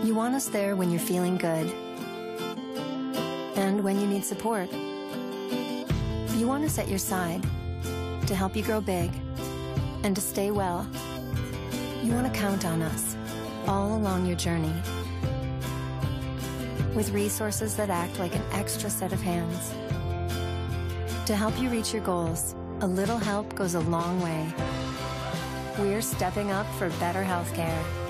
You want us there when you're feeling good and when you need support. You want us at your side to help you grow big and to stay well. You want to count on us all along your journey with resources that act like an extra set of hands. To help you reach your goals, a little help goes a long way. We're stepping up for better healthcare.